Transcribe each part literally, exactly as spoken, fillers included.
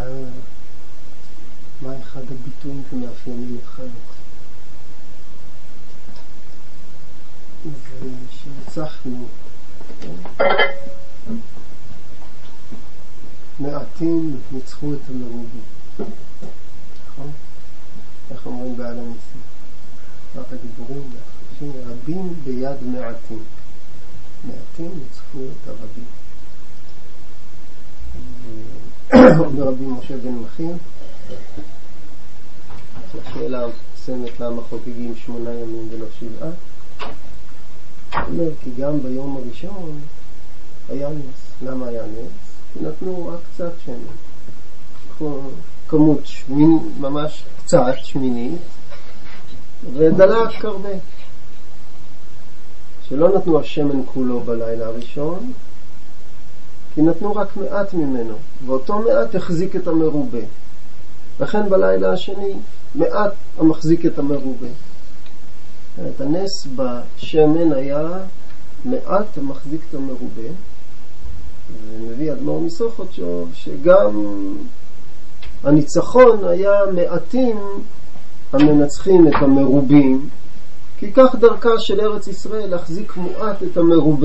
מה, מה אחד הביטויים שמאפיינים את חנוכה? זה שניצחנו מעטים ניצחו את המרובים, נכון? איך אומרים בעל הניסים? רק הדיבורים והחדשים, רבים ביד מעטים, מעטים ניצחו את הרבים. אומר רבי משה בן מחיר, השאלה המפורסמת למה חוגגים שמונה ימים ולא שבעה, אומר כי גם ביום הראשון היה נס. למה היה נס? כי נתנו רק קצת שמן, כמות שמין, ממש קצת שמינית, ודלק הרבה. שלא נתנו השמן כולו בלילה הראשון, כי נתנו רק מעט ממנו, ואותו מעט החזיק את המרובה. לכן בלילה השני מעט המחזיק את המרובה. את הנס בשמן היה מעט המחזיק את המרובה, ומביא אדמו"ר מסוכותשוב שגם הניצחון היה מעטים המנצחים את המרובים, כי כך דרכה של ארץ ישראל להחזיק מועט את המרובה.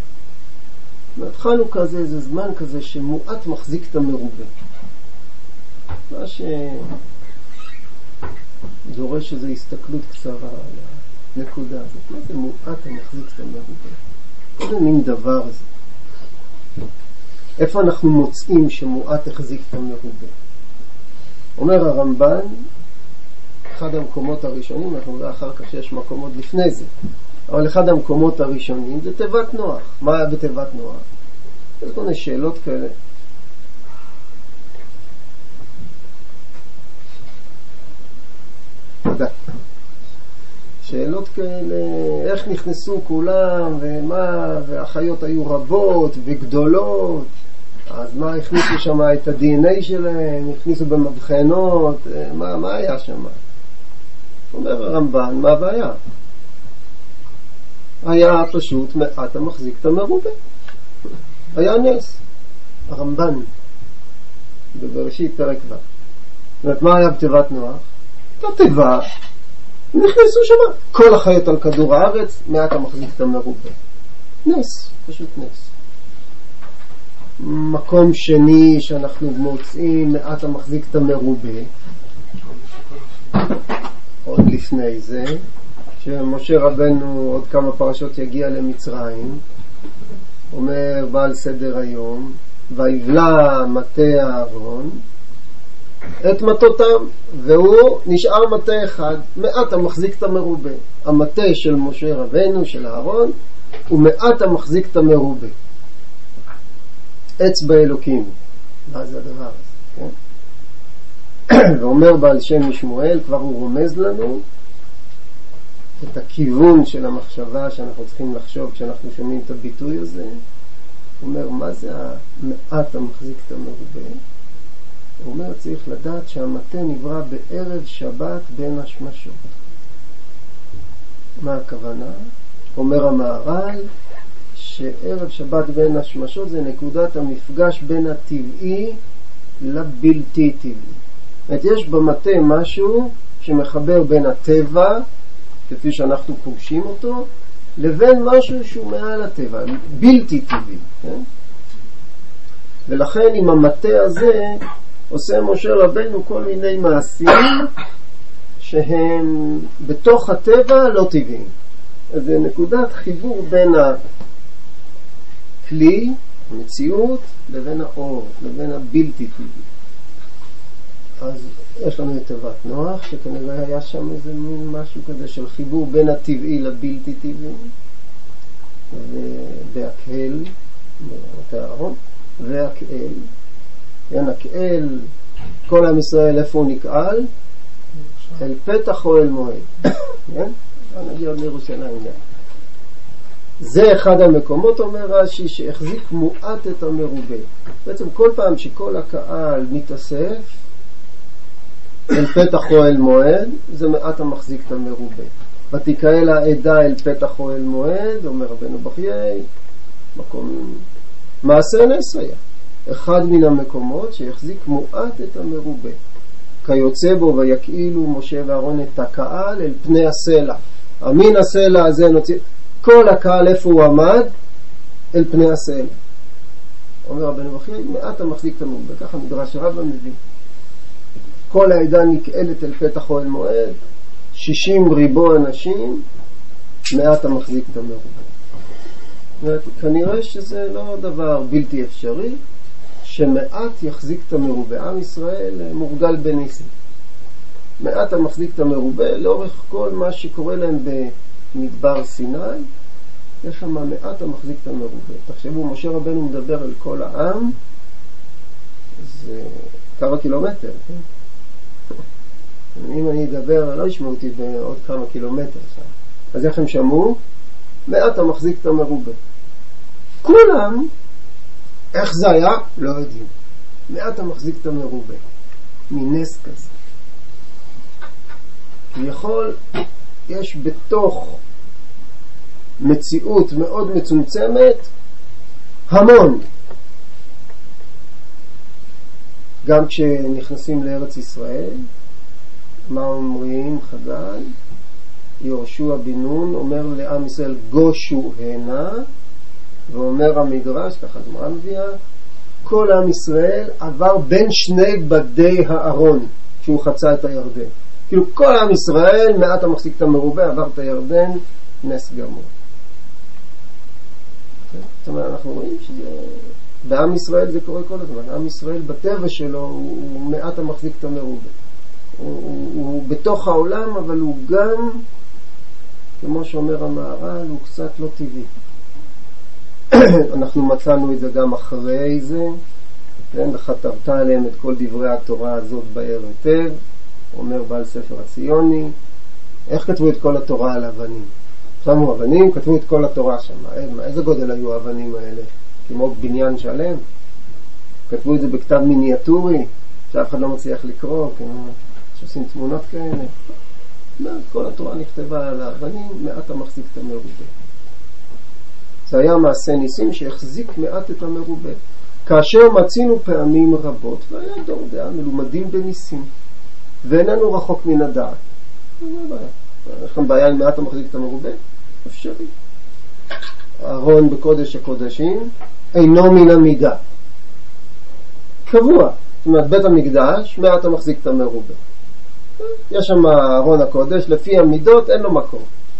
חנוכה זה איזה זמן כזה שמועט מחזיק את המרובה, מה שדורש איזו הסתכלות קצרה על הנקודה הזאת. מה זה מועט המחזיק את המרובה? זה מין דבר הזה. איפה אנחנו מוצאים שמועט החזיק את המרובה? אומר הרמב"ן, אחד המקומות הראשונים, אנחנו נראה אחר כך שיש מקומות לפני זה, אבל אחד המקומות הראשונים זה תיבת נוח. מה היה בתיבת נוח? יש כל מיני שאלות כאלה. תודה. שאלות כאלה, איך נכנסו כולם, ומה, והחיות היו רבות וגדולות, אז מה, הכניסו שם את ה-די אן איי שלהם, הכניסו במבחנות, מה, מה היה שם? אומר הרמב"ן, מה הבעיה? היה פשוט מעט המחזיק את המרובה. היה נס. הרמב"ן בבראשית פרק ו'. זאת אומרת, מה היה בתיבת נוח? בתיבה נכנסו שם כל החיות על כדור הארץ, מעט המחזיק את המרובה. נס, פשוט נס. מקום שני שאנחנו מוצאים מעט המחזיק את המרובה, עוד לפני זה, שמשה רבנו עוד כמה פרשות יגיע למצרים, אומר בעל סדר היום, ויבלע מטה אהרון את מטותם, והוא נשאר מטה אחד, מעט המחזיק את המרובה. המטה של משה רבנו, של אהרון, הוא מעט המחזיק את המרובה. אצבע אלוקים, מה זה הדבר הזה? כן? ואומר בעל שם משמואל, כבר הוא רומז לנו את הכיוון של המחשבה שאנחנו צריכים לחשוב כשאנחנו שומעים את הביטוי הזה. הוא אומר, מה זה המעט המחזיק את המרובה? הוא אומר, צריך לדעת שהמטה נברא בערב שבת בין השמשות. מה הכוונה? אומר המהר"ל, שערב שבת בין השמשות זה נקודת המפגש בין הטבעי לבלתי טבעי. זאת אומרת, יש במטה משהו שמחבר בין הטבע, כפי שאנחנו פוגשים אותו, לבין משהו שהוא מעל הטבע, בלתי טבעי. כן? ולכן עם המטה הזה עושה משה רבנו כל מיני מעשים שהם בתוך הטבע לא טבעיים. זה נקודת חיבור בין הכלי, המציאות, לבין האור, לבין הבלתי טבעי. אז יש לנו את תיבת נוח, שכנראה היה שם איזה מין משהו כזה של חיבור בין הטבעי לבלתי טבעי, ובהקהל, מטה אהרון, והקהל, כן, הקהל, כל עם ישראל איפה הוא נקהל? אל פתח או אל מועד. כן? נגיע עוד לירושלים. זה אחד המקומות, אומר רש"י, שהחזיק מועט את המרובה. בעצם כל פעם שכל הקהל מתאסף אל פתח או אל מועד, זה מעט המחזיק את המרובה. ותקהל העדה אל פתח או אל מועד, אומר רבנו בחיי, מקום מעשה נס היה. אחד מן המקומות שיחזיק מועט את המרובה. כיוצא בו ויקעילו משה ואהרון את הקהל אל פני הסלע. אמין הסלע הזה נוציא, כל הקהל איפה הוא עמד? אל פני הסלע. אומר רבנו בחייא, מעט המחזיק את המרובה, ככה מדרש רבא מביא. כל העדה נקהלת אל פתח אוהל מועד, שישים ריבו אנשים, מעט המחזיק את המרובה. כנראה שזה לא דבר בלתי אפשרי, שמעט יחזיק את המרובה. עם ישראל מורגל בניסים. מעט המחזיק את המרובה, לאורך כל מה שקורה להם במדבר סיני, יש שם מעט המחזיק את המרובה. תחשבו, משה רבנו מדבר על כל העם, זה כמה קילומטר, כן? אם אני אדבר, לא ישמעו אותי בעוד כמה קילומטר. אז איך הם שמעו? מעט המחזיק את המרובה. כולם, איך זה היה? לא יודעים. מעט המחזיק את המרובה. מנס כזה. ויכול, יש בתוך מציאות מאוד מצומצמת המון. גם כשנכנסים לארץ ישראל, מה אומרים חז"ל? יהושע בן נון אומר לעם ישראל גושו הנה, ואומר המדרש, ככה גמרא מביאה, כל עם ישראל עבר בין שני בדי הארון כשהוא חצה את הירדן. כאילו כל עם ישראל, מעט המחזיק את המרובה, עבר את הירדן, נס גמור. זאת אומרת, אנחנו רואים שזה בעם ישראל זה קורה כל הזמן. עם ישראל בטבע שלו הוא, הוא מעט המחזיק את המרובה. הוא, הוא, הוא בתוך העולם, אבל הוא גם, כמו שאומר המהר"ל, הוא קצת לא טבעי. אנחנו מצאנו את זה גם אחרי זה, כן? וכתבת עליהם את כל דברי התורה הזאת באר היטב, אומר בעל ספר הציוני. איך כתבו את כל התורה על אבנים? שמו אבנים, כתבו את כל התורה שם. איזה גודל היו האבנים האלה? כמו בניין שלם. כתבו את זה בכתב מיניאטורי, שאף אחד לא מצליח לקרוא, כמו שעושים תמונות כאלה. כל התורה נכתבה על האבנים, מעט המחזיק את המרובה. זה היה מעשה ניסים שהחזיק מעט את המרובה. כאשר מצינו פעמים רבות, והיה דור דעה מלומדים בניסים, ואיננו רחוק מן הדעת. יש לכם בעיה עם מעט המחזיק את המרובה? אפשרי. הארון בקודש הקודשים אינו מן המידה. קבוע. זאת אומרת, בית המקדש, מעט המחזיק את המרובה. יש שם הארון הקודש, לפי המידות אין לו מקום.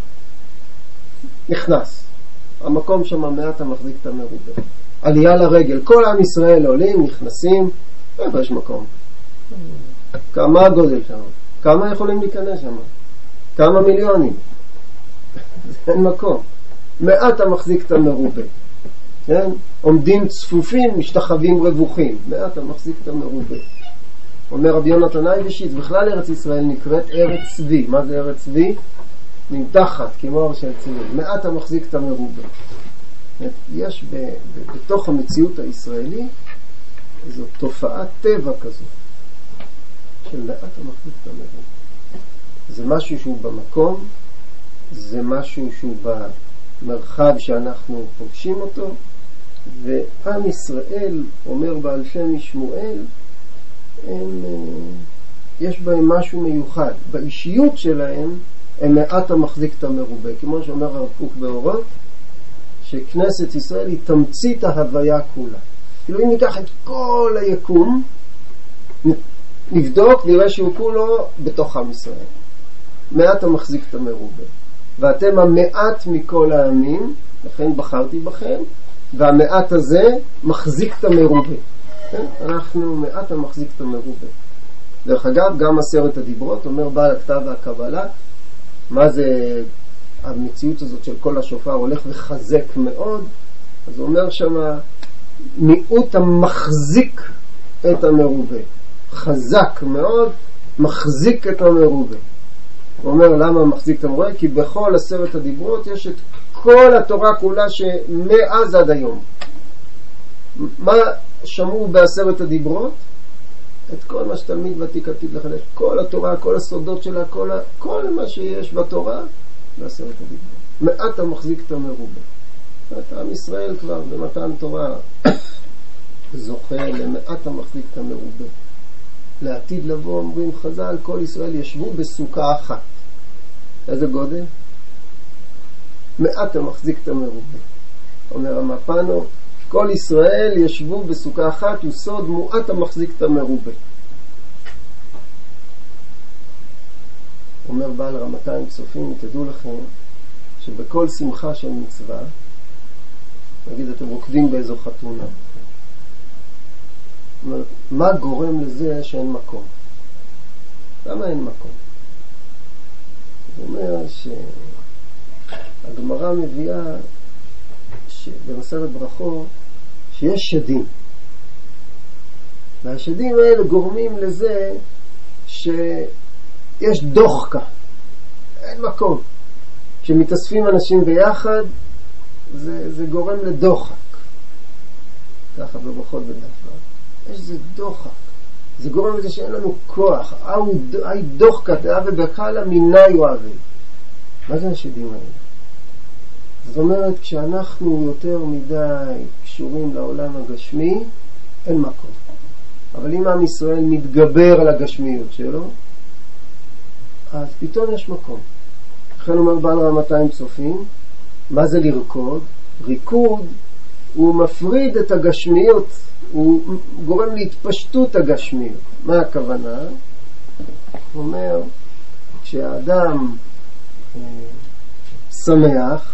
נכנס. המקום שם מעט המחזיק את המרובה. עלייה לרגל. כל עם ישראל עולים, נכנסים, איפה יש מקום? כמה הגודל שם? כמה יכולים להיכנס שם? כמה מיליונים? אין מקום. מעט המחזיק את המרובה. כן? עומדים צפופים, משתחווים רווחים. מעט המחזיק את המרובה. אומר רבי יונתן אייבשיץ, בכלל ארץ ישראל נקראת ארץ צבי. מה זה ארץ צבי? נמתחת, כמו הר של צבי. מעט המחזיק את המרובה. יש ב, ב, בתוך המציאות הישראלית איזו תופעת טבע כזו של מעט המחזיק את המרובה. זה משהו שהוא במקום, זה משהו שהוא במרחב שאנחנו פוגשים אותו, ועם ישראל, אומר בעל שם שמואל, הם, יש בהם משהו מיוחד. באישיות שלהם הם מעט המחזיק את המרובה. כמו שאומר הרב קוק באורות, שכנסת ישראל היא תמצית ההוויה כולה. כאילו אם ניקח את כל היקום, נבדוק, נראה שהוא כולו בתוך עם ישראל. מעט המחזיק את המרובה. ואתם המעט מכל העמים, לכן בחרתי בכם, והמעט הזה מחזיק את המרובה. כן? אנחנו מעט המחזיק את המרובה. דרך אגב, גם עשרת הדיברות, אומר בעל הכתב והקבלה, מה זה המציאות הזאת של כל השופר הולך וחזק מאוד, אז הוא אומר שמה, מיעוט המחזיק את המרובה. חזק מאוד, מחזיק את המרובה. הוא אומר למה מחזיק את המרובה? כי בכל עשרת הדיברות יש את כל התורה כולה שמאז עד היום. מה שמעו בעשרת הדיברות? את כל מה שתלמיד ותיק עתיד לחדש. כל התורה, כל הסודות שלה, כל, ה... כל מה שיש בתורה בעשרת הדיברות. מעט המחזיק את המרובה. עם ישראל כבר במתן תורה זוכה למעט המחזיק את המרובה. לעתיד לבוא אומרים חז"ל, כל ישראל ישבו בסוכה אחת. איזה גודל? מעט המחזיק את המרובה. אומר המפנו, כל ישראל ישבו בסוכה אחת, הוא סוד מועט המחזיק את המרובה. אומר בעל רמתיים צופים, תדעו לכם שבכל שמחה של מצווה, נגיד אתם רוקדים באיזו חתונה, אומר, מה גורם לזה שאין מקום? למה אין מקום? זאת אומרת שהגמרא מביאה במסכת ברכות שיש שדים, והשדים האלה גורמים לזה שיש דוחקה, אין מקום. כשמתאספים אנשים ביחד זה, זה גורם לדוחק, ככה בברכות בדף ו', יש זה דוחק, זה גורם לזה שאין לנו כוח. אי דוחקה תאווה בקלה מיני אוהבי. מה זה השדים האלה? זאת אומרת, כשאנחנו יותר מדי קשורים לעולם הגשמי, אין מקום. אבל אם עם ישראל מתגבר על הגשמיות שלו, אז פתאום יש מקום. לכן אומר בעל רמתיים צופים, מה זה לרקוד? ריקוד הוא מפריד את הגשמיות, הוא גורם להתפשטות הגשמיות. מה הכוונה? הוא אומר, כשהאדם אה, שמח,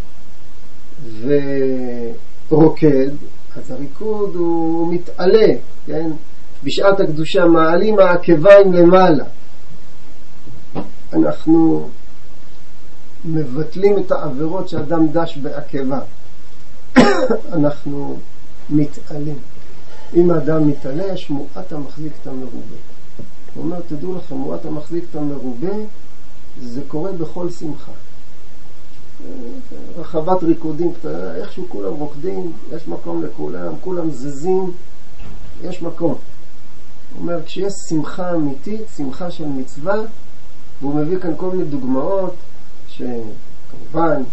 ורוקד, אז הריקוד הוא מתעלה, כן? בשעת הקדושה מעלים העקביים למעלה. אנחנו מבטלים את העבירות שאדם דש בעקבה. אנחנו מתעלים. אם האדם מתעלה, יש מועט המחזיק את המרובה. הוא אומר, תדעו לכם, מועט המחזיק את המרובה, זה קורה בכל שמחה. רחבת ריקודים קטנה, איכשהו כולם רוקדים, יש מקום לכולם, כולם זזים, יש מקום. הוא אומר, כשיש שמחה אמיתית, שמחה של מצווה, והוא מביא כאן כל מיני דוגמאות, שכמובן,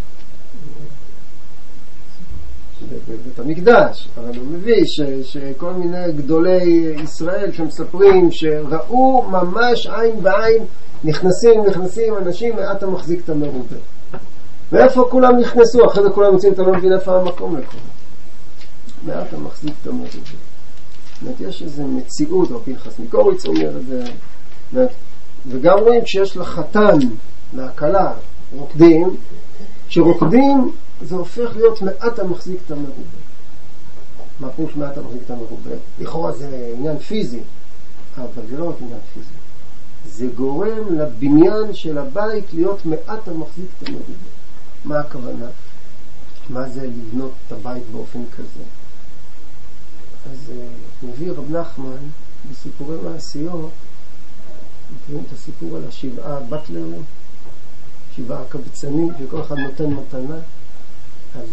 בבית המקדש, אבל הוא מביא ש, שכל מיני גדולי ישראל שמספרים שראו ממש עין בעין, נכנסים, נכנסים אנשים, מעט המחזיק את המרובה. ואיפה כולם נכנסו? אחרי זה כולם יוצאים, אתה לא מבין איפה המקום לכולם. מעט המחזיק את המרובה. זאת אומרת, יש איזו מציאות, או פנחס מקוריץ אומר את זה, וגם רואים שיש לחתן, להקלה, רוקדים, כשרוקדים זה הופך להיות מעט המחזיק את המרובה. מה פירוש מעט המחזיק את המרובה? לכאורה זה עניין פיזי, אבל זה לא רק עניין פיזי. זה גורם לבניין של הבית להיות מעט המחזיק את המרובה. מה הכוונה? מה זה לבנות את הבית באופן כזה? אז מביא רב נחמן בסיפורי מעשיות, מכירים את הסיפור על השבעה בטלרים, שבעה קבצנים, וכל אחד נותן מתנה. אז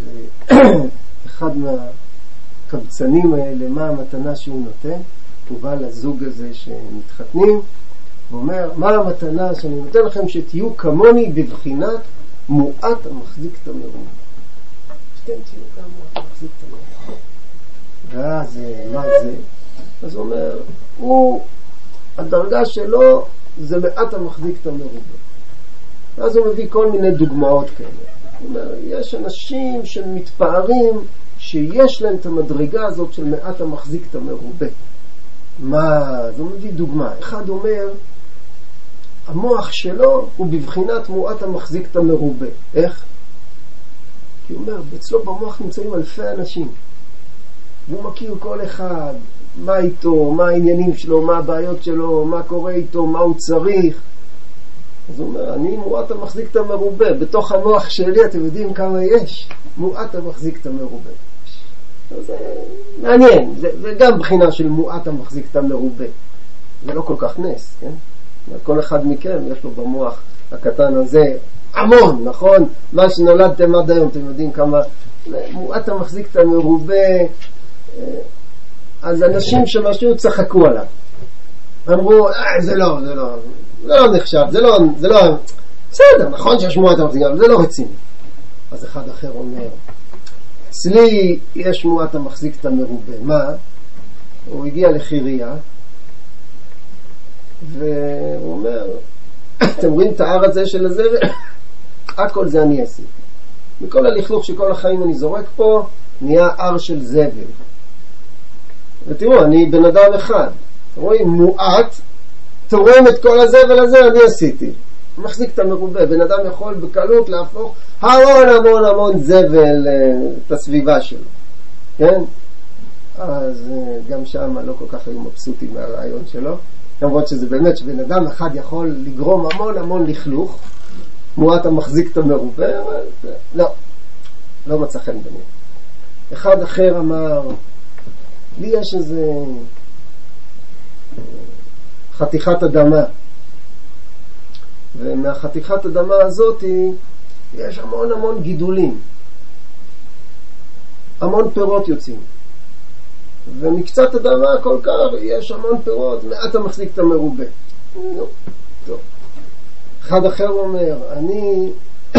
אחד מהקבצנים האלה, מה המתנה שהוא נותן? הוא בא לזוג הזה שמתחתנים, ואומר, מה המתנה שאני נותן לכם? שתהיו כמוני בבחינת מועט המחזיק את המרובה. שתן תהיו גם מועט המחזיק את המרובה. ואז מה זה? אז הוא אומר, הוא, הדרגה שלו זה מעט המחזיק את המרובה. אז הוא מביא כל מיני דוגמאות כאלה. הוא אומר, יש אנשים שמתפארים שיש להם את המדרגה הזאת של מעט המחזיק את המרובה. מה? אז הוא מביא דוגמה. אחד אומר, המוח שלו הוא בבחינת מועט המחזיק את המרובה. איך? כי הוא אומר, אצלו במוח נמצאים אלפי אנשים. והוא מכיר כל אחד, מה איתו, מה העניינים שלו, מה הבעיות שלו, מה קורה איתו, מה הוא צריך. אז הוא אומר, אני מועט המחזיק את המרובה. בתוך המוח שלי, אתם יודעים כמה יש? מועט המחזיק את המרובה. זה מעניין. זה, זה גם בחינה של מועט המחזיק את המרובה. זה לא כל כך נס, כן? כל אחד מכם יש לו במוח הקטן הזה המון, נכון? מה שנולדתם עד היום, אתם יודעים כמה מועט המחזיק את המרובה. אז אנשים שמשהו צחקו עליו. אמרו, אה, זה לא, זה לא, זה לא נחשב, זה לא, זה לא, בסדר, נכון שיש מועט המחזיק, אבל זה לא רציני. אז אחד אחר אומר, אצלי יש מועט המחזיק את המרובה. מה? הוא הגיע לחירייה, והוא אומר, אתם רואים את ההר הזה של הזבל? הכל זה אני עשיתי. מכל הלכלוך שכל החיים אני זורק פה, נהיה הר של זבל. ותראו, אני בן אדם אחד. אתם רואים, מועט, תורם את כל הזבל הזה, אני עשיתי. מחזיק את המרובה. בן אדם יכול בקלות להפוך המון המון המון זבל את הסביבה שלו. כן? אז גם שם לא כל כך היו מבסוטים מהרעיון שלו. למרות שזה באמת שבן אדם אחד יכול לגרום המון המון לכלוך, מועט המחזיק את המרובה, אבל לא, לא מצא חן ביניהם. אחד אחר אמר, לי יש איזה חתיכת אדמה, ומהחתיכת אדמה הזאת יש המון המון גידולים, המון פירות יוצאים, ומקצת אדמה כל כך יש המון פירות, מעט המחזיק את המרובה. נו, טוב. אחד אחר אומר, אני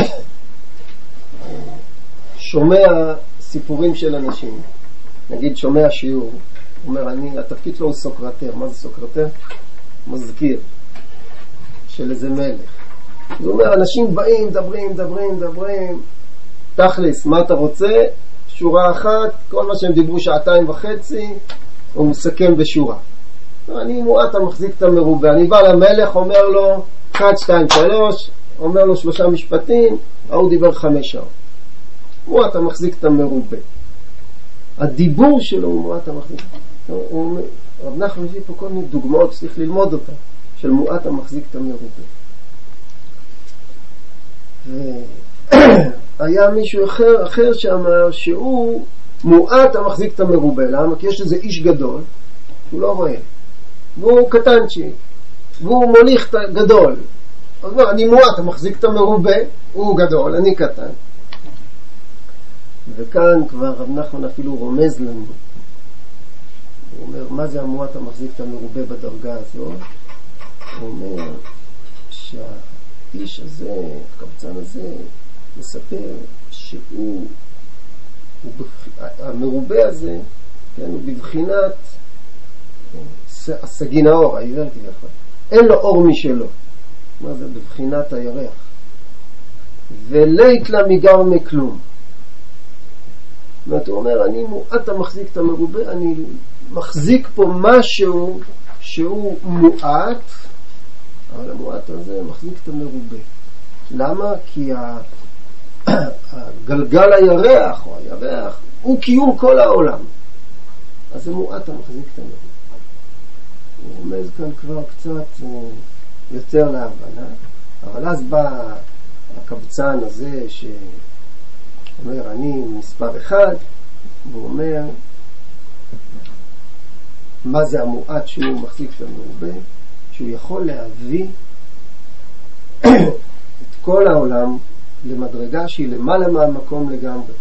שומע סיפורים של אנשים, נגיד שומע שיעור, אומר, אני, התפקיד שלו הוא סוקרטר. מה זה סוקרטר? מזכיר של איזה מלך. הוא אומר, אנשים באים, דברים, דברים, דברים, תכלס, מה אתה רוצה? שורה אחת, כל מה שהם דיברו שעתיים וחצי, הוא מסכם בשורה. אני מועט המחזיק את המרובה. אני בא למלך, אומר לו, אחד, שתיים, שלוש, אומר לו שלושה משפטים, הוא דיבר חמש שעות. מועט המחזיק את המרובה. הדיבור שלו הוא מועט המחזיק. רב נחמן מביא פה כל מיני דוגמאות שצריך ללמוד אותה, של מועט המחזיק את המרובה. והיה מישהו אחר, אחר שאמר שהוא מועט המחזיק את המרובה. למה? כי יש איזה איש גדול, הוא לא רואה. והוא קטנצ'י, והוא מוליך את הגדול. אז לא, אני מועט המחזיק את המרובה, הוא גדול, אני קטן. וכאן כבר רב נחמן אפילו רומז לנו. הוא אומר, מה זה המועט המחזיק את המרובה בדרגה הזו? הוא אומר שהאיש הזה, הקבצן הזה, מספר שהוא, הוא, המרובה הזה, כן, הוא בבחינת הסגין האור, העיוור כביכול. אין לו אור משלו. מה זה? בבחינת הירח. ולית לה מגר מכלום. זאת אומרת, הוא אומר, אני מועט המחזיק את המרובה, אני מחזיק פה משהו שהוא מועט, אבל המועט הזה מחזיק את המרובה. למה? כי הגלגל הירח, או הירח, הוא קיום כל העולם. אז זה מועט המחזיק את המרובה. הוא רומז כאן כבר קצת יותר להבנה, אבל אז בא הקבצן הזה שאומר אני מספר אחד, והוא אומר מה זה המועט שהוא מחזיק את המרובה, שהוא יכול להביא את כל העולם למדרגה שהיא למעלה מהמקום לגמרי,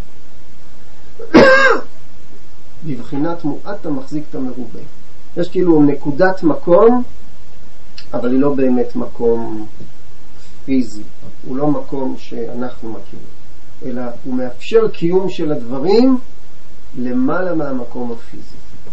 בבחינת מועט המחזיק את המרובה. יש כאילו נקודת מקום, אבל היא לא באמת מקום פיזי. הוא לא מקום שאנחנו מכירים. אלא הוא מאפשר קיום של הדברים למעלה מהמקום הפיזי.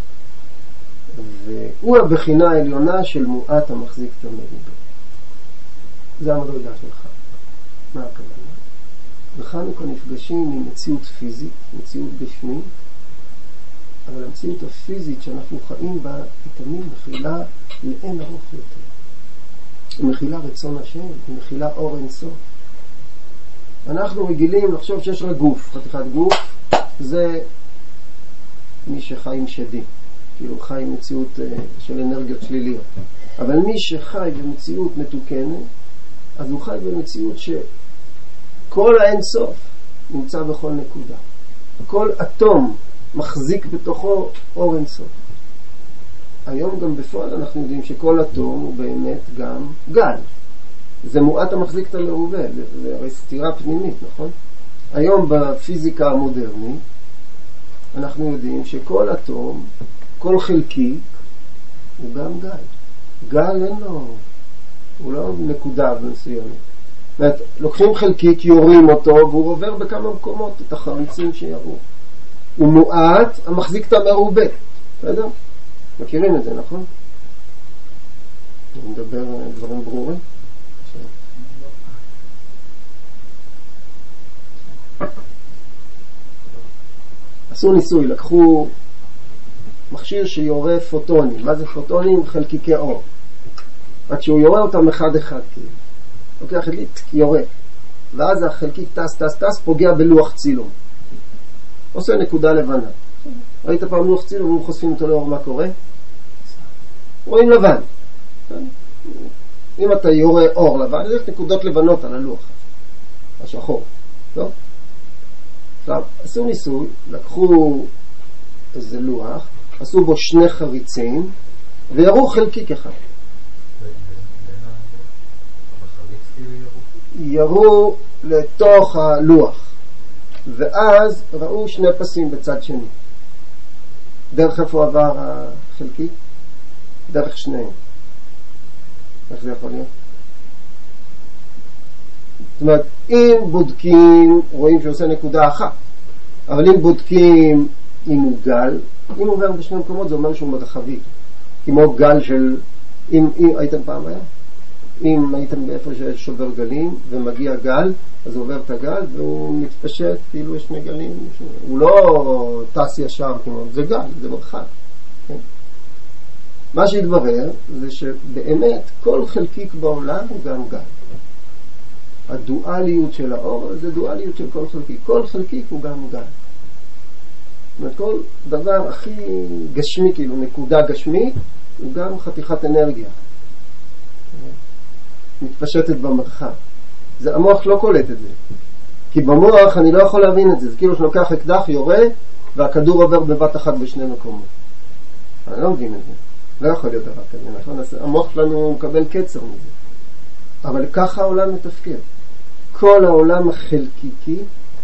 והוא הבחינה העליונה של מועט המחזיק את המרובה. זה המדרגה שלך. מה הכוונה? בחנוכה נפגשים עם מציאות פיזית, מציאות גשמית, אבל המציאות הפיזית שאנחנו חיים בה היא תמיד מכילה לאין ארוך יותר. היא מכילה רצון השם, היא מכילה אור אין סוף. אנחנו רגילים לחשוב שיש רק גוף, חתיכת גוף, זה מי שחי עם שדים, כאילו חי עם מציאות של אנרגיות שליליות. אבל מי שחי במציאות מתוקנת, אז הוא חי במציאות שכל האין סוף נמצא בכל נקודה. כל אטום מחזיק בתוכו אור אין סוף. היום גם בפועל אנחנו יודעים שכל אטום הוא באמת גם גל. זה מועט המחזיק את המרובה, זה הרי סתירה פנימית, נכון? היום בפיזיקה המודרנית אנחנו יודעים שכל אטום, כל חלקיק הוא גם גל. גל אין לו, הוא לא נקודה מסוימת. זאת אומרת, לוקחים חלקיק, יורים אותו והוא עובר בכמה מקומות את החריצים שירו. הוא מועט המחזיק את המרובה, בסדר? מכירים את זה, נכון? אני מדבר דברים ברורים. עשו ניסוי, לקחו מכשיר שיורה פוטונים. מה זה פוטונים? חלקיקי אור. רק שהוא יורה אותם אחד אחד, כאילו. לוקח חלקיק, יורה. ואז החלקיק טס, טס, טס, פוגע בלוח צילום. עושה נקודה לבנה. ראית פעם לוח צילום, אם חושפים אותו לאור, מה קורה? רואים לבן. אם אתה יורה אור לבן, יש נקודות לבנות על הלוח. השחור. טוב? עכשיו, עשו ניסוי, לקחו איזה לוח, עשו בו שני חריצים, וירו חלקיק אחד. ירו לתוך הלוח, ואז ראו שני פסים בצד שני. דרך איפה עבר החלקיק? דרך שניהם. איך זה יכול להיות? זאת אומרת, אם בודקים, רואים שעושה נקודה אחת, אבל אם בודקים אם הוא גל, אם הוא עובר בשני מקומות, זה אומר שהוא מרחבי. כמו גל של, אם, אם הייתם פעם היה? אם הייתם באיפה ששובר גלים ומגיע גל, אז הוא עובר את הגל והוא מתפשט, כאילו יש מגלים, הוא לא טס ישר, כמו, זה גל, זה מרחק. כן? מה שהתברר זה שבאמת כל חלקיק בעולם הוא גם גל. הדואליות של האור זה דואליות של כל חלקיק. כל חלקיק הוא גם גל. זאת אומרת, כל דבר הכי גשמי, כאילו נקודה גשמית, הוא גם חתיכת אנרגיה. מתפשטת במרחב. זה, המוח לא קולט את זה. כי במוח אני לא יכול להבין את זה. זה כאילו שלוקח אקדח, יורה, והכדור עובר בבת אחת בשני מקומות. אני לא מבין את זה. לא יכול להיות דבר כזה. נכון? המוח שלנו מקבל קצר מזה. אבל ככה העולם מתפקד. כל העולם החלקיקי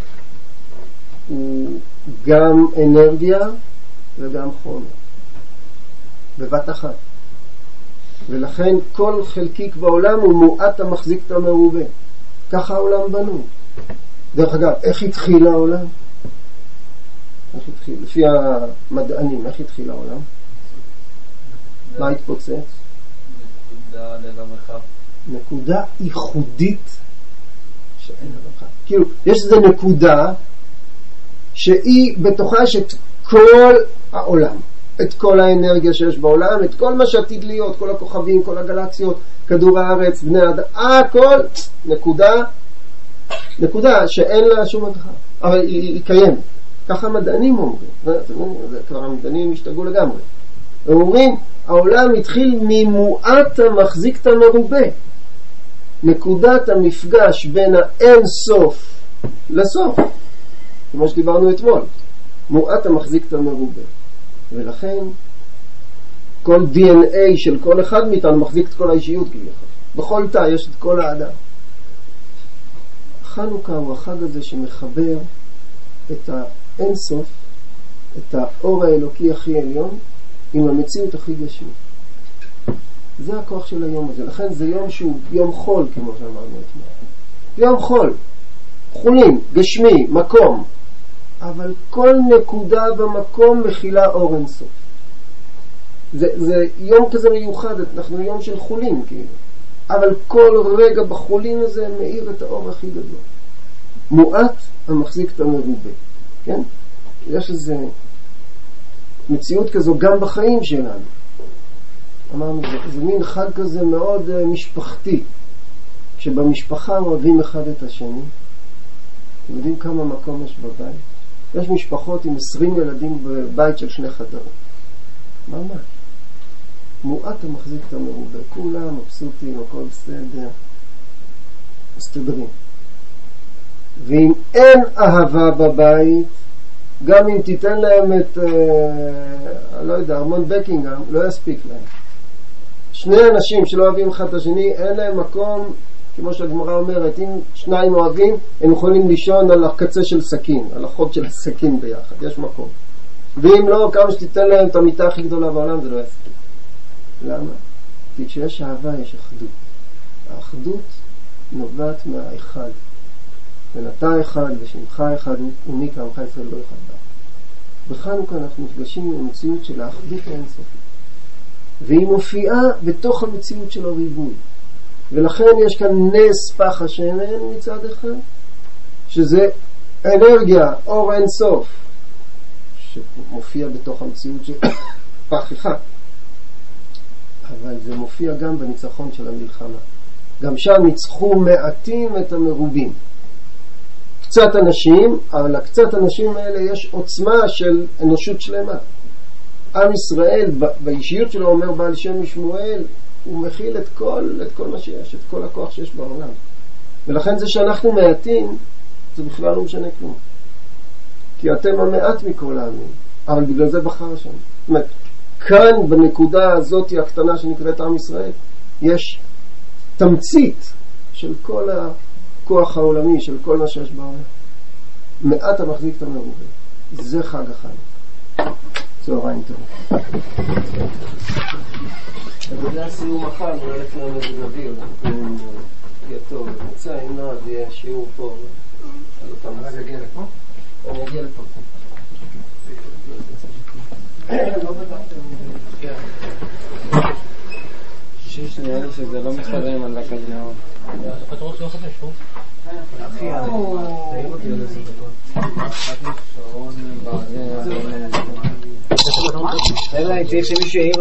הוא גם אנרגיה וגם חומר. בבת אחת. ולכן כל חלקיק בעולם הוא מועט המחזיק את המרובה. ככה העולם בנוי. דרך אגב, איך התחיל העולם? איך התחיל? לפי המדענים, איך התחיל העולם? מה התפוצץ? נקודה למרחב. נקודה ייחודית שאין למרחב. כאילו, יש איזו נקודה שהיא בתוכה יש את כל העולם. את כל האנרגיה שיש בעולם, את כל מה שעתיד להיות, כל הכוכבים, כל הגלקסיות, כדור הארץ, בני אדם, הכל, נקודה, נקודה שאין לה שום מרחב, אבל היא, היא קיימת. ככה מדענים אומרים, זה כבר המדענים השתגעו לגמרי. הם אומרים, העולם התחיל ממועט המחזיק את המרובה. נקודת המפגש בין האין סוף לסוף, כמו שדיברנו אתמול, מועט המחזיק את המרובה. ולכן כל די אן איי של כל אחד מאיתנו מחזיק את כל האישיות כביכול. בכל תא יש את כל האדם. חנוכה הוא החג הזה שמחבר את האינסוף, את האור האלוקי הכי עליון, עם המציאות הכי גשמית. זה הכוח של היום הזה. לכן זה יום שהוא יום חול, כמו שאמרנו אתמול. יום חול, חולים, גשמי, מקום. אבל כל נקודה במקום מכילה אור אינסוף. זה, זה יום כזה מיוחד, אנחנו יום של חולים כאילו. אבל כל רגע בחולים הזה מאיר את האור הכי גדול. מועט המחזיק את המרובה. כן? יש איזו מציאות כזו גם בחיים שלנו. אמרנו, זה, זה מין חג כזה מאוד uh, משפחתי. כשבמשפחה אוהבים אחד את השני. אתם יודעים כמה מקום יש בבית? יש משפחות עם עשרים ילדים בבית של שני חדרים. ממש. מועט המחזיק את המרובה. כולם מבסוטים, הכל בסדר. מסתדרים. ואם אין אהבה בבית, גם אם תיתן להם את, אה, לא יודע, ארמון בקינגהאם, לא יספיק להם. שני אנשים שלא אוהבים אחד את השני, אין להם מקום, כמו שהגמרא אומרת, אם שניים אוהבים, הם יכולים לישון על הקצה של סכין, על החוד של הסכין ביחד, יש מקום. ואם לא, כמה שתיתן להם את המיטה הכי גדולה בעולם, זה לא יספיק. למה? כי כשיש אהבה יש אחדות. האחדות נובעת מהאחד. בין אתה אחד ושמך אחד, ומי כעמך ישראל לא אחד בה. בחנוכה אנחנו נפגשים עם המציאות של האחדות האינסופית. והיא מופיעה בתוך המציאות של הריבוי. ולכן יש כאן נס פח השמן מצד אחד, שזה אנרגיה, אור אין סוף, שמופיע בתוך המציאות של פח אחד. אבל זה מופיע גם בניצחון של המלחמה. גם שם ניצחו מעטים את המרובים. קצת אנשים, אבל לקצת אנשים האלה יש עוצמה של אנושות שלמה. עם ישראל, באישיות שלו אומר בעל שם משמואל, הוא מכיל את כל, את כל מה שיש, את כל הכוח שיש בעולם. ולכן זה שאנחנו מעטים, זה בכלל לא משנה כלום. כי אתם המעט מכל העמים, אבל בגלל זה בחר השם. זאת אומרת, כאן בנקודה הזאת הקטנה שנקראת עם ישראל, יש תמצית של כל הכוח העולמי, של כל מה שיש בעולם. מעט המחזיק את המרובה. זה חג החנוכה. צהריים טוב. בגלל סיום מחר, נראה לפני מזג אוויר, יהיה טוב, נמצא, אם לא, אז יהיה שיעור פה. אז יגיע לפה? אני אגיע לפה. שיש נראה לי שזה לא מסתדר על הקדיון. אתה רוצה לחדש פה? אחי, אלא אם צריך שמישהו יעיר